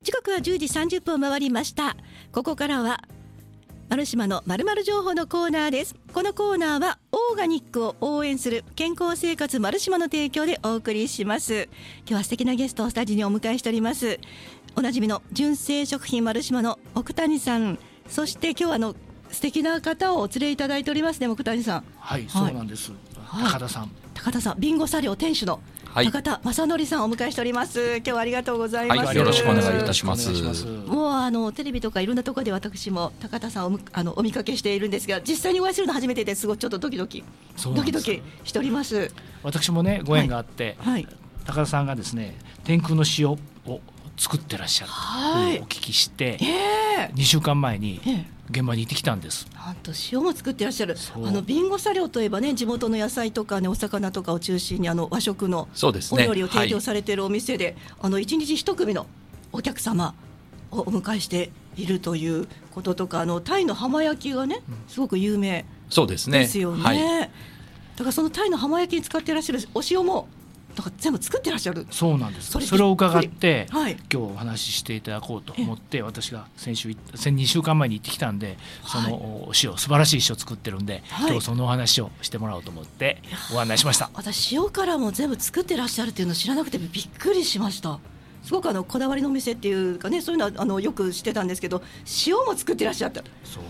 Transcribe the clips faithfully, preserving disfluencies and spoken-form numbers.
時刻はじゅうじさんじゅっぷんを回りました。ここからはマルシマの〇〇情報のコーナーです。このコーナーはオーガニックを応援する健康生活マルシマの提供でお送りします。今日は素敵なゲストをスタジオにお迎えしております。おなじみの純正食品マルシマの奥谷さん、そして今日はあの素敵な方をお連れいただいておりますね。奥谷さん。 はい、そうなんです、はい、高田さん高田さん、ビンゴ茶寮店主の高田正則さんをお迎えしております。今日はありがとうございます、 はい、よろしくお願いいたします。 もうあのテレビとかいろんなところで私も高田さんを お, あのお見かけしているんですが、実際にお会いするの初めてですごいちょっとドキドキドキドキしております。 私もねご縁があって、はいはい、高田さんがですね天空の塩を作ってらっしゃるとお聞きして、えー、にしゅうかんまえに現場に行ってきたんです。 なんと塩も作ってらっしゃる。あのビンゴ茶寮といえばね、地元の野菜とかね、お魚とかを中心にあの和食のお料理を提供されているお店で、はい、あのいちにちいち組のお客様をお迎えしているということとか、あのタイの浜焼きがねすごく有名ですよね。そうですね、はい、だからそのタイの浜焼きに使っていらっしゃるお塩もだから全部作ってらっしゃる。 そうなんです。 そ, それを伺って、はい、今日お話ししていただこうと思って、私が先週先にしゅうかんまえに行ってきたんで、そのお塩、素晴らしい塩作ってるんで、はい、今日そのお話をしてもらおうと思ってご案内しました。 私塩辛も全部作ってらっしゃるっていうのを知らなくてびっくりしました。すごくあのこだわりのお店っていうかね、そういうのはあのよく知ってたんですけど、塩も作ってらっしゃった。 そう、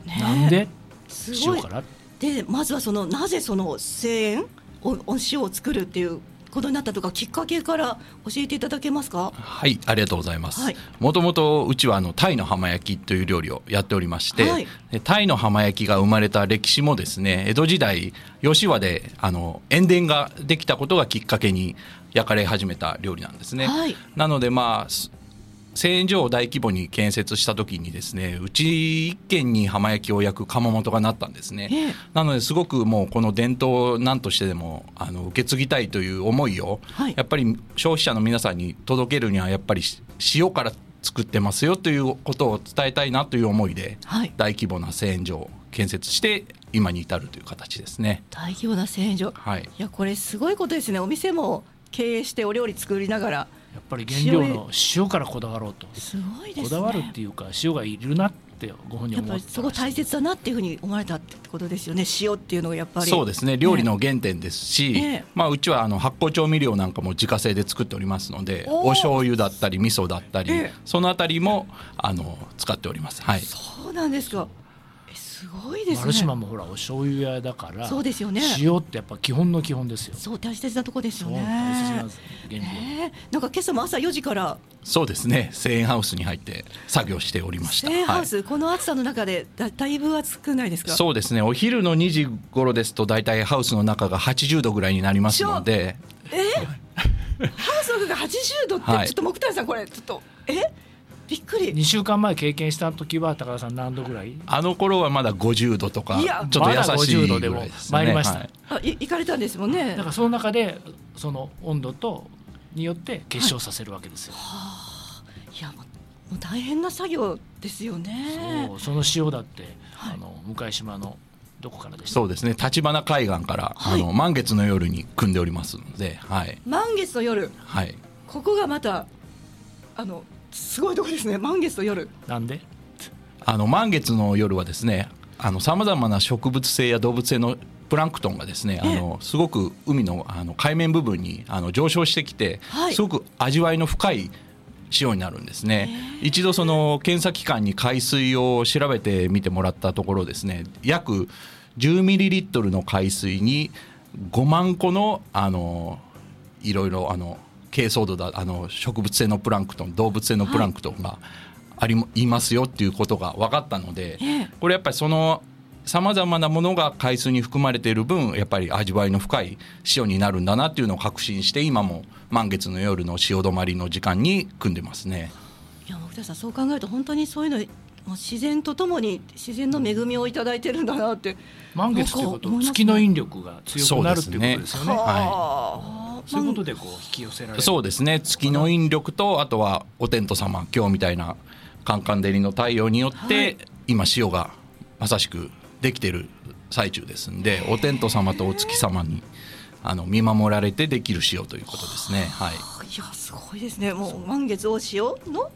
ね、なんですごい。 塩辛でまずはそのなぜその製塩おお塩を作るっていうことになったとか、きっかけから教えていただけますか。 はい、ありがとうございます。もともとうちはあのタイの浜焼きという料理をやっておりまして、はい、でタイの浜焼きが生まれた歴史もですね、江戸時代吉和であの塩田ができたことがきっかけに焼かれ始めた料理なんですね、はい、なのでまあ製塩所を大規模に建設した時にですね、うち一軒に浜焼きを焼く窯元がなったんですね、えー、なのですごくもうこの伝統を何としてでもあの受け継ぎたいという思いを、はい、やっぱり消費者の皆さんに届けるにはやっぱり塩から作ってますよということを伝えたいなという思いで、はい、大規模な製塩所を建設して今に至るという形ですね。 大規模な製塩所、はい、いやこれすごいことですね。お店も経営してお料理作りながらやっぱり原料の塩からこだわろうと。 すごいですね。 こだわるっていうか塩がいるなってご本人思ってたらしい。やっぱりすごい大切だなっていうふうに思われたってことですよね。塩っていうのがやっぱりそうですね、料理の原点ですし、ね、まあ、うちはあの発酵調味料なんかも自家製で作っておりますので、お醤油だったり味噌だったり、えそのあたりもあの使っております、はい、 そうなんですか。すごいですね。 マルシマもほらお醤油屋だから、 そうですよね、 塩ってやっぱ基本の基本ですよ。 そう大切なとこですよね。 そう大切な原料、 ね、なんか今朝も朝よじからそうですね、製塩ハウスに入って作業しておりました。 製塩ハウス、 はい、 この暑さの中で だ, だいぶ暑くないですか。 そうですね、お昼のにじ頃ですとだいたいハウスの中がはちじゅうどぐらいになりますので、 えー、ハウスの中がはちじゅうどって、はい、ちょっと木谷さんこれちょっとえびっくり。 にしゅうかんまえ経験した時は高田さん何度ぐらい。 あの頃はまだごじゅうどとかちょっと優しいぐらいですね。まだごじゅうどでも参りました、 はい、 あい行かれたんですもんね。 だからその中でその温度とによって結晶させるわけですよ、はい、 はあ、いやもう、もう大変な作業ですよね。 そう、その塩だって、はい、あの向島のどこからでした。 そうですね、橘海岸から、はい、あの満月の夜に組んでおりますので、はい、 満月の夜、 はい、 ここがまたあのすごいとこですね。満月の夜なんであの満月の夜はですね、さまざまな植物性や動物性のプランクトンがですね、あのすごく海 の, あの海面部分にあの上昇してきて、はい、すごく味わいの深い塩になるんですね。一度その検査機関に海水を調べてみてもらったところですね、約じゅうミリリットルの海水にごまんこのあのいろいろあの珪藻土だあの植物性のプランクトン、動物性のプランクトンがあり、はい、いますよっていうことが分かったので、これやっぱりそのさまざまなものが海水に含まれている分やっぱり味わいの深い塩になるんだなっていうのを確信して、今も満月の夜の塩止まりの時間に組んでますね。 いや木田さん、そう考えると本当にそういうのもう自然とともに自然の恵みをいただいてるんだなって。 満月ということは月の引力が強くなるっていうことですよね。そうですね、はい、そういうことでこう引き寄せられる。 そうですね、月の引力とあとはお天道様、今日みたいなカンカン照りの太陽によって、はい、今塩がまさしくできている最中ですんで、お天道様とお月様にあの見守られてできる塩ということですね。はい、 いやすごいですね。もう満月を塩の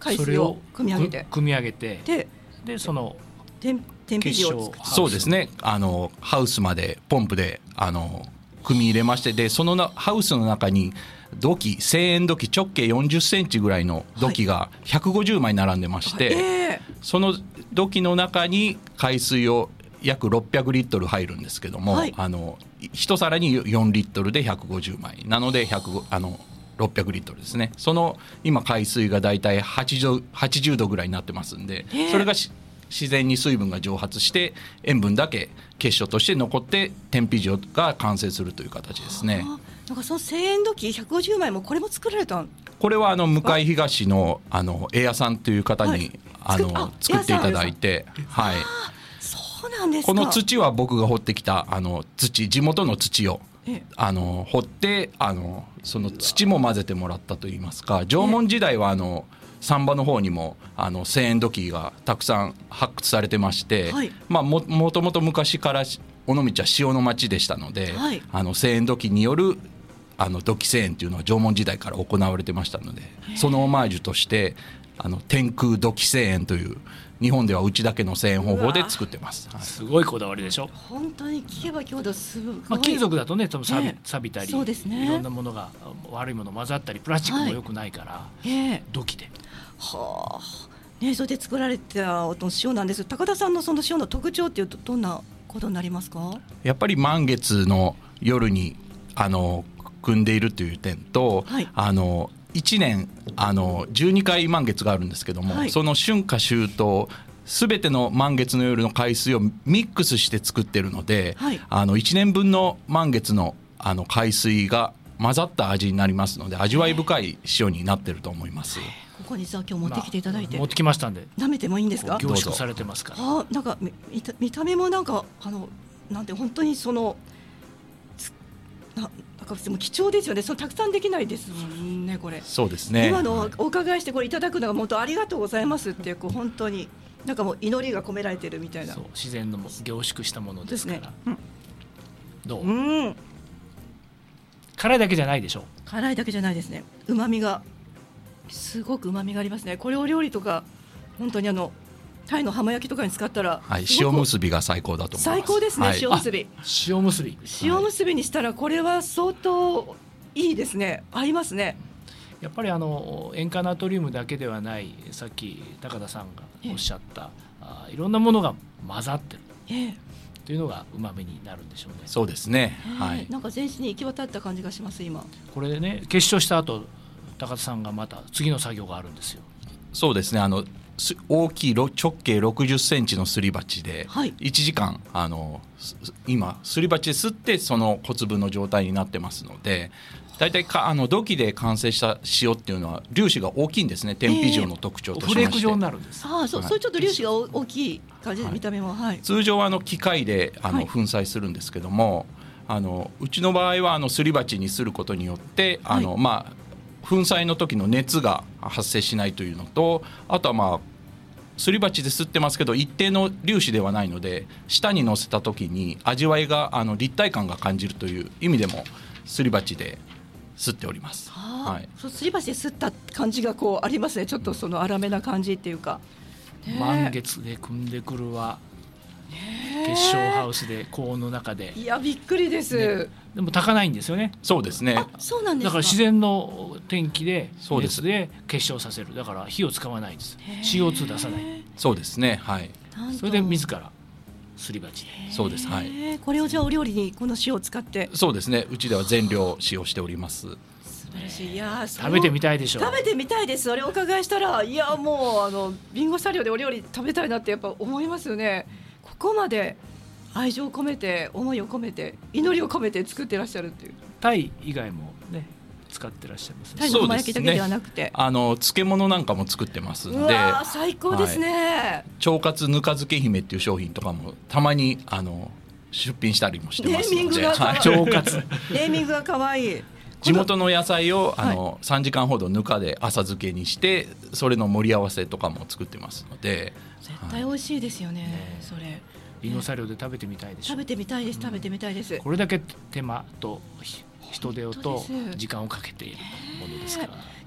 海水を組み上げて組み上げてででその天日塩を作って、 そうですね、あのハウスまでポンプであの組み入れまして、でそのなハウスの中に土器せんえん土器直径よんじゅっセンチぐらいの土器がひゃくごじゅうまい並んでまして、はいえー、その土器の中に海水を約ろっぴゃくリットル入るんですけども、はい、あの一皿によんリットルでひゃくごじゅうまいなのでひゃくあのろっぴゃくリットルですね。その今海水がだいたいはちじゅうどぐらいになってますんで、えー、それがし自然に水分が蒸発して塩分だけ結晶として残って天日塩が完成するという形ですね。 なんかそのせんえん土器ひゃくごじゅうまいもこれも作られたん？ これはあの向井東 の, あのエアさんという方に、はい、あの作っていただいて、はい、 そうなんですか。 この土は僕が掘ってきたあの土地元の土をあの掘ってあのその土も混ぜてもらったといいますか、縄文時代はあの桟場の方にもあのせんえん土器がたくさん発掘されてまして、はい、まあ、も, もともと昔から尾道は塩の町でしたので、はい、あのせんえん土器によるあの土器製塩というのは縄文時代から行われてましたので、そのオマージュとしてあの天空土器製塩という日本ではうちだけの製塩方法で作ってます、はい、 すごいこだわりでしょ。 本当に聞けば聞くほどすごい、 まあ、金属だとね多分錆 び,、えー、錆びたり、 そうですね、 いろんなものが悪いもの混ざったりプラスチックも良くないから、はい、えー、土器ではあ、ね、それで作られた塩なんです。高田さんのその塩の特徴っていうとどんなことになりますか？ やっぱり満月の夜にあの組んでいるという点と、はい、あのいちねんあのじゅうにかい満月があるんですけども、はい、その春夏秋冬すべての満月の夜の海水をミックスして作ってるので、はい、あのいちねんぶんの満月 の, あの海水が混ざった味になりますので味わい深い塩になってると思います。 ここにさ今日持ってきていただいて、 まあ、持ってきましたんで舐めてもいいんですか？ 凝縮されてますから。 あ、なんか 見, 見た目もなんかあのなんて本当にそのななんかでも貴重ですよね。そのたくさんできないですもんねこれ。 そうですね。 今のお伺いしてこれいただくのが本当ありがとうございますっていう、こう本当になんかもう祈りが込められてるみたいな。 そう自然の凝縮したものですから。ですね、うん、どう？ うん。 辛いだけじゃないでしょ。 辛いだけじゃないですね。旨味がすごく旨味がありますね。これお料理とか本当にあのタイの浜焼きとかに使ったら、 はい、塩むすびが最高だと思います。 最高ですね、はい、塩むすび。 塩むすび。 塩むすびにしたらこれは相当いいですね。合いますね。 やっぱりあの塩化ナトリウムだけではない、さっき高田さんがおっしゃった、あいろんなものが混ざってる、ええ、というのがうまみになるんでしょうね。 そうですね、はい、 なんか全身に行き渡った感じがします今。 これでね結晶した後高田さんがまた次の作業があるんですよ。 そうですね、あの大きい直径ろくじゅっセンチのすり鉢でいちじかん、あの今すり鉢で吸ってその小粒の状態になってますので、だいたいかあの土器で完成した塩っていうのは粒子が大きいんですね。天日塩の特徴としまして、 フレーク状になるんです。 ああ、そう、はい、そういうちょっと粒子が大きい感じで、はい、見た目も、はい、 通常はあの機械であの粉砕するんですけども、はい、あのうちの場合はあのすり鉢にすることによってあの、はい、まあ粉砕の時の熱が発生しないというのと、あとはまあすり鉢で吸ってますけど一定の粒子ではないので舌に乗せた時に味わいがあの立体感が感じるという意味でもすり鉢で吸っております。 はい、そうすり鉢で吸った感じがこうありますね。ちょっとその粗めな感じっていうか、 ね、満月で組んでくるわ、ね、結晶ハウスで高温の中で。 いやびっくりです、ね、 でも炊かないんですよね。 そうですね。 あ、そうなんですか。 だから自然の天気で熱で結晶させる。だから火を使わないんです。 シーオーツー 出さない。そうですね、はい、 それで自らすり鉢で。 そうです、はい、 これをじゃあお料理にこの塩を使って。 そうですね、うちでは全量使用しております。 素晴らしい。いや食べてみたいでしょ。 食べてみたいです。あれお伺いしたら、いやもうあのビンゴサリオでお料理食べたいなってやっぱ思いますよね。ここまで愛情を込めて思いを込めて祈りを込めて作ってらっしゃるっていう。 タイ以外もね使ってらっしゃいますね。 タイの浜焼きだけではなくて、 ね、あの漬物なんかも作ってますんで。うわ最高ですね、 はい、腸活ぬか漬け姫っていう商品とかもたまにあの出品したりもしてますので、 腸活ネーミングが可愛い。 地元の野菜をあの、はい、さんじかんほどぬかで浅漬けにしてそれの盛り合わせとかも作ってますので。 絶対美味しいですよね、はい、それリンゴサリオで食べてみたいでしょ。 食べてみたいです、食べてみたいです、うん、 これだけ手間と人手と時間をかけているものですから、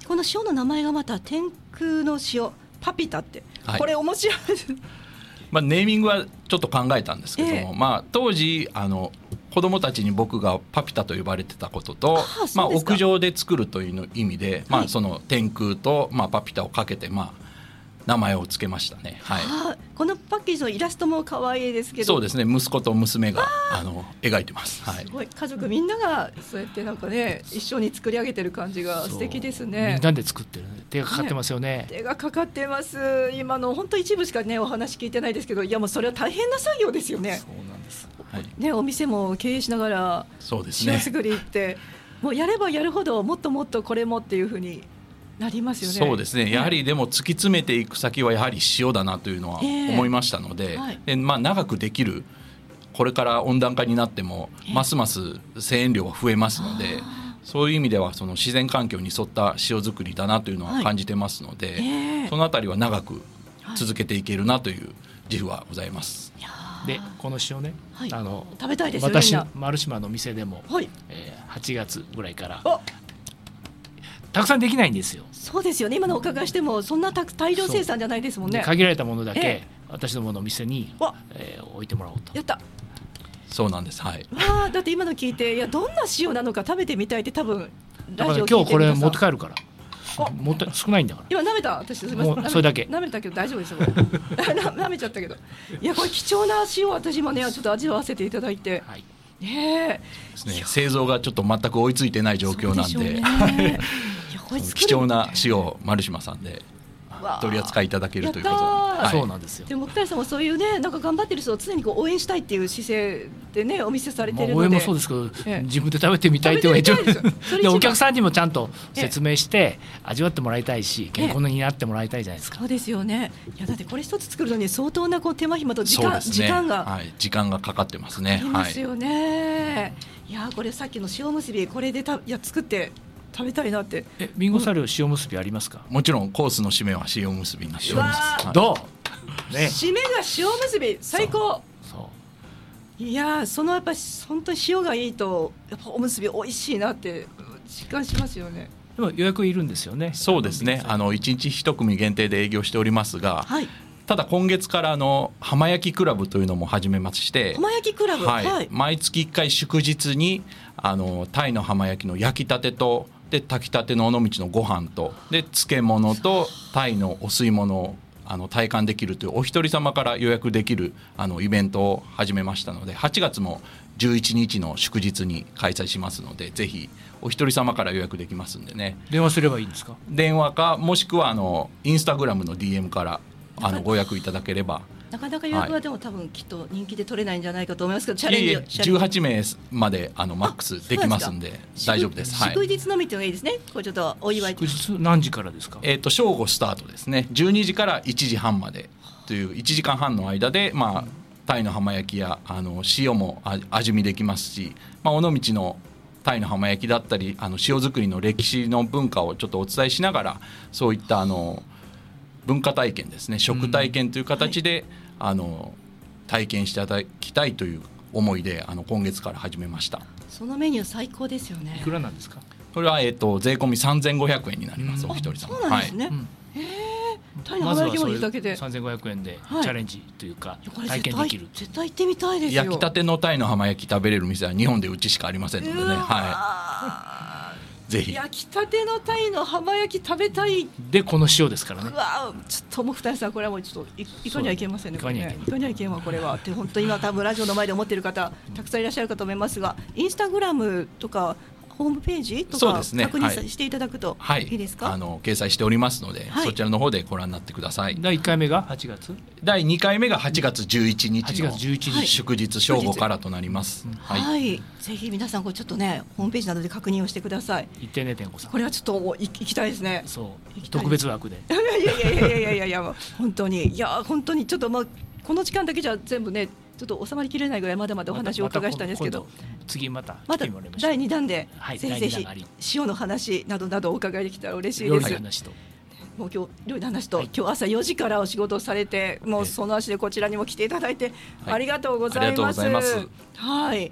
この塩の名前がまた天空の塩パピタって、はい、これ面白いまあ、ネーミングはちょっと考えたんですけども、えーまあ、当時あの子どもたちに僕がパピタと呼ばれてたことと、まあ、屋上で作るというの意味で、まあ、その天空と、まあ、パピタをかけて、まあ、名前を付けましたね、はい、 あこのパッケージのイラストも可愛いですけど、 そうですね、息子と娘があの描いてます、はい、 すごい家族みんながそうやってなんかね一緒に作り上げてる感じが素敵ですね。 みんなで作ってる、手がかかってますよね。 ね、手がかかってます。今の本当一部しかねお話聞いてないですけど、いやもうそれは大変な作業ですよね。 そうなんです、 はいね、お店も経営しながら塩作りって、もうやればやるほどもっともっとこれもっていうふうになりますよね。 そうですね、やはりでも突き詰めていく先はやはり塩だなというのは思いましたので、えーはい、でまあ、長くできる、これから温暖化になってもますます生塩量は増えますので、そういう意味ではその自然環境に沿った塩作りだなというのは感じてますので、はいえー、そのあたりは長く続けていけるなという自負はございます。 でこの塩ね、はい、あの食べたいですよね。 私丸島の店でも、はいえー、はちがつぐらいからたくさんできないんですよ。 そうですよね、今のお伺いしてもそんな大量生産じゃないですもんね。 限られたものだけ、えー、私どもの店に、えー、置いてもらおうと。 やった。 そうなんです、はい。 わだって今の聞いて、いやどんな塩なのか食べてみたいって多分ラジオ聞いてる皆さん、だから今日これ持って帰るからもった少ないんだから。 今舐めた、私すみません、 それだけ舐めたけど大丈夫ですよ舐めちゃったけど、いやこれ貴重な塩、私今ねちょっと味わわせていただいて、はいねですね、製造がちょっと全く追いついてない状況なんで、貴重な塩を丸島さんで取り扱いいただけるということで、 はい、そうなんですよ。 でも北谷さんもそういうね、なんか頑張ってる人を常にこう応援したいっていう姿勢でねお見せされてるので、 まあ、応援もそうですけど、ええ、自分で食べてみたいというのが一番でお客さんにもちゃんと説明して味わってもらいたいし、健康になってもらいたいじゃないですか。 そうですよね。いやだってこれ一つ作るのに相当なこう手間暇と時間、ね、時間が、 はい、時間がかかってますね。 かかりますよね、はい、いやこれさっきの塩むすびこれでたいや作って食べたいなって。 え、ビンゴサリオ塩むすびありますか？ もちろんコースの締めは塩むすびになっております。 はい、どう、ね、締めが塩むすび最高。そうそういやそのやっぱり本当に塩がいいとやっぱおむすび美味しいなって実感しますよね。 でも予約いるんですよね。 そうですね、あのいちにちいち組限定で営業しておりますが、はい、ただ今月からあの浜焼きクラブというのも始めまして、 浜焼きクラブ、 はいはい、毎月いっかい祝日にあのタイの浜焼きの焼きたてとで炊きたての尾道のご飯とで漬物とタイのお吸い物をあの体感できるというお一人様から予約できるあのイベントを始めましたので、はちがつもじゅういちにちの祝日に開催しますので、ぜひお一人様から予約できますんでね。 電話すればいいんですか？ 電話かもしくはあのインスタグラムの ディーエム からあのご予約いただければ。 なかなか予約はでも多分きっと人気で取れないんじゃないかと思いますけど、チャレンジをじゅうはちめいまであのマックスできますんで大丈夫です。 祝日のみっていうのがいいですね。これちょっとお祝い。 祝日何時からですか？ えっと正午スタートですね。じゅうにじからいちじはんまでといういちじかんはんの間で、まあタイの浜焼きやあの塩も味見できますし、まあ尾道のタイの浜焼きだったりあの塩作りの歴史の文化をちょっとお伝えしながら、そういったあの文化体験ですね、食体験という形で、うんはい、あの体験していただきたいという思いであの今月から始めました。 そのメニュー最高ですよね。 いくらなんですか？ これは、えー、と税込みさんぜんごひゃくえんになります、うん、お一人様。 そうなんですね、はいうん、へえタイの浜焼きもいるだけでさんぜんごひゃくえんでチャレンジというか、はい、体験できる。 絶対行ってみたいですよ。 焼きたてのタイの浜焼き食べれる店は日本でうちしかありませんのでね、はい、ぜひ焼きたてのタイの浜焼き食べたい。 でこの塩ですからね。 うわちょっともう二人さんこれはもうちょっと い, いかにはいけませんね。いかにはいけんわこれはって本当今多分ラジオの前で思っている方たくさんいらっしゃるかと思いますが、インスタグラムとかホームページとか確認していただくといいですか？ はい、あの掲載しておりますので、はい、そちらの方でご覧になってください。 だいいっかいめがはちがつ、 だいにかいめがはちがつじゅういちにちの祝日正午からとなります。 はい、はい、ぜひ皆さんこれちょっとねホームページなどで確認をしてください。 行ってね天子さん。 これはちょっともう行きたいですね。 そう特別枠で。 いやいやいやいやいやいやいや本当にいや本当にちょっとまあこの時間だけじゃ全部ねちょっと収まりきれないぐらいまだまだお話をお伺いしたんですけど、 また次またまただいにだんで、はい、ぜひぜひ塩の話などなどお伺いできたら嬉しいです。 料理の話ともう今日料理の話と、はい、今日朝よじからお仕事をされてもうその足でこちらにも来ていただいて、はい、ありがとうございます。 ありがとうございます。 はいと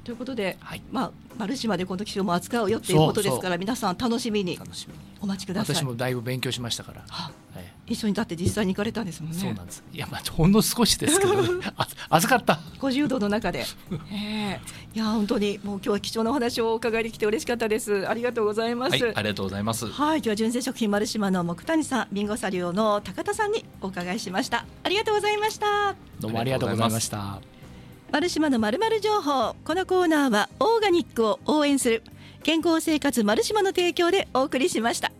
ということで、はい、まあ、マルシマでこの機種も扱うよっていうことですから、皆さん楽しみにお待ちください。 私もだいぶ勉強しましたから、はあ、はい、一緒にだって実際に行かれたんですもんね。 そうなんです。いや、まあ、ほんの少しですけど、ね、預かったごじゅうどの中で、えー、いや本当にもう今日は貴重なお話をお伺いできて嬉しかったです。ありがとうございます。 はい、ありがとうございます。 はい、今日は純正食品マルシマの木谷さん、ビンゴサリオの高田さんにお伺いしました。ありがとうございました。 どうもありがとうございました。 マルシマのまるまる情報、このコーナーはオーガニックを応援する健康生活マルシマの提供でお送りしました。